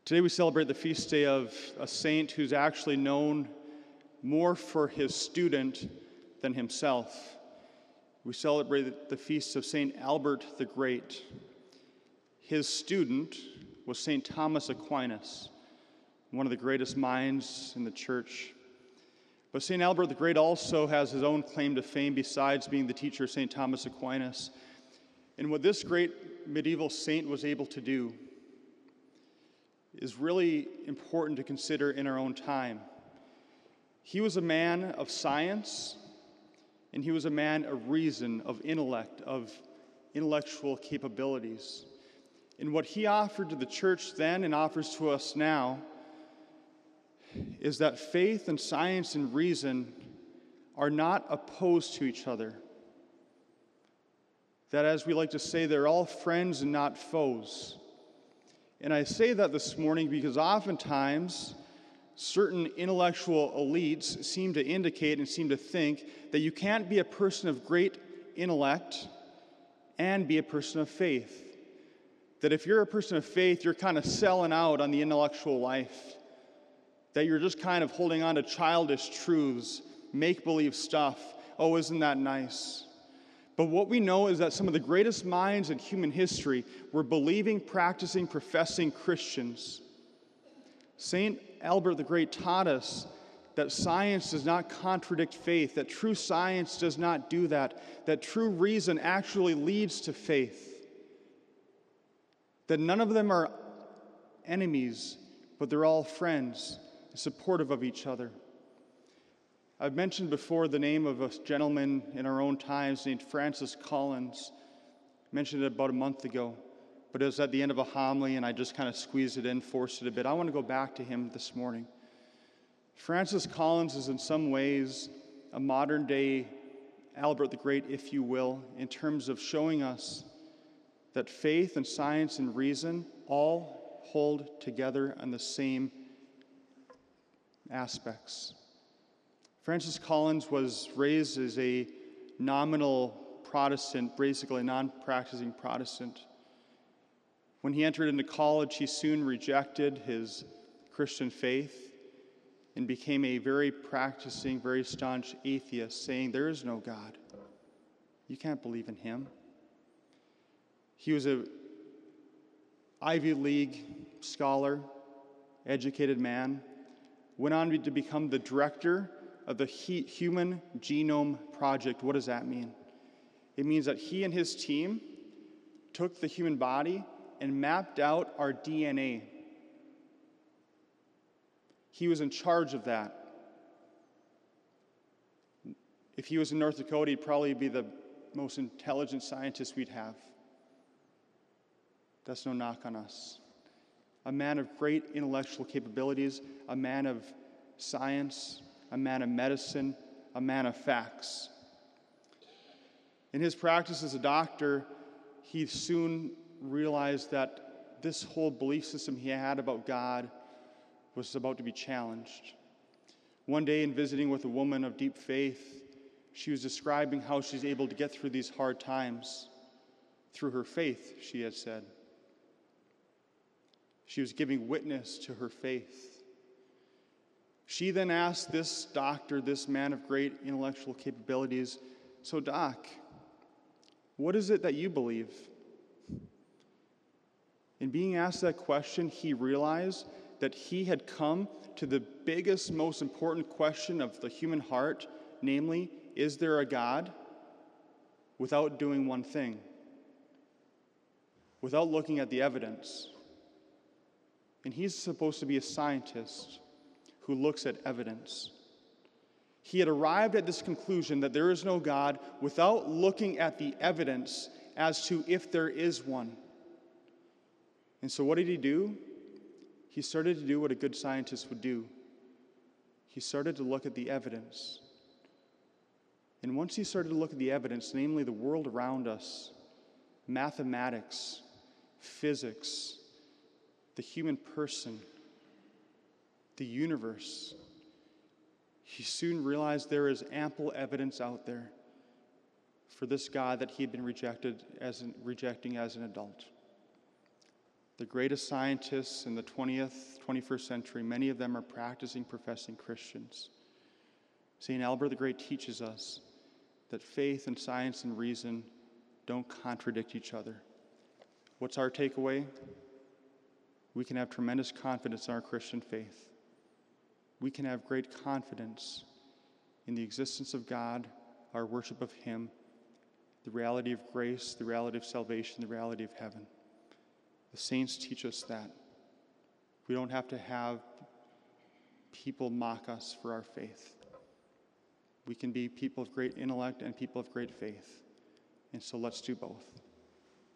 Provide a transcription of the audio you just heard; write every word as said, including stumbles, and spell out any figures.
Today we celebrate the feast day of a saint who's actually known more for his student than himself. We celebrate the feast of Saint Albert the Great. His student was Saint Thomas Aquinas, one of the greatest minds in the church. But Saint Albert the Great also has his own claim to fame besides being the teacher of Saint Thomas Aquinas. And what this great medieval saint was able to do is really important to consider in our own time. He was a man of science, and he was a man of reason, of intellect, of intellectual capabilities. And what he offered to the church then and offers to us now is that faith and science and reason are not opposed to each other. That, as we like to say, they're all friends and not foes. And I say that this morning because oftentimes certain intellectual elites seem to indicate and seem to think that you can't be a person of great intellect and be a person of faith. That if you're a person of faith, you're kind of selling out on the intellectual life. That you're just kind of holding on to childish truths, make-believe stuff. Oh, isn't that nice? But what we know is that some of the greatest minds in human history were believing, practicing, professing Christians. Saint Albert the Great taught us that science does not contradict faith, that true science does not do that, that true reason actually leads to faith. That none of them are enemies, but they're all friends, supportive of each other. I've mentioned before the name of a gentleman in our own times named Francis Collins. I mentioned it about a month ago, but it was at the end of a homily, and I just kind of squeezed it in, forced it a bit. I want to go back to him this morning. Francis Collins is in some ways a modern-day Albert the Great, if you will, in terms of showing us that faith and science and reason all hold together on the same aspects. Francis Collins was raised as a nominal Protestant, basically a non-practicing Protestant. When he entered into college, he soon rejected his Christian faith and became a very practicing, very staunch atheist, saying there is no God. You can't believe in him. He was an Ivy League scholar, educated man, went on to become the director of the Human Genome Project. What does that mean? It means that he and his team took the human body and mapped out our D N A. He was in charge of that. If he was in North Dakota, he'd probably be the most intelligent scientist we'd have. That's no knock on us. A man of great intellectual capabilities, a man of science, a man of medicine, a man of facts. In his practice as a doctor, he soon realized that this whole belief system he had about God was about to be challenged. One day, in visiting with a woman of deep faith, she was describing how she's able to get through these hard times through her faith, she had said. She was giving witness to her faith. She then asked this doctor, this man of great intellectual capabilities, so Doc, what is it that you believe? In being asked that question, he realized that he had come to the biggest, most important question of the human heart, namely, is there a God? Without doing one thing, without looking at the evidence. And he's supposed to be a scientist who looks at evidence. He had arrived at this conclusion that there is no God without looking at the evidence as to if there is one. And so what did he do? He started to do what a good scientist would do. He started to look at the evidence. And once he started to look at the evidence, namely the world around us, mathematics, physics, the human person, the universe, he soon realized there is ample evidence out there for this God that he had been rejected as an, rejecting as an adult. The greatest scientists in the twentieth, twenty-first century, many of them are practicing, professing Christians. Saint Albert the Great teaches us that faith and science and reason don't contradict each other. What's our takeaway? We can have tremendous confidence in our Christian faith. We can have great confidence in the existence of God, our worship of Him, the reality of grace, the reality of salvation, the reality of heaven. The saints teach us that. We don't have to have people mock us for our faith. We can be people of great intellect and people of great faith. And so let's do both.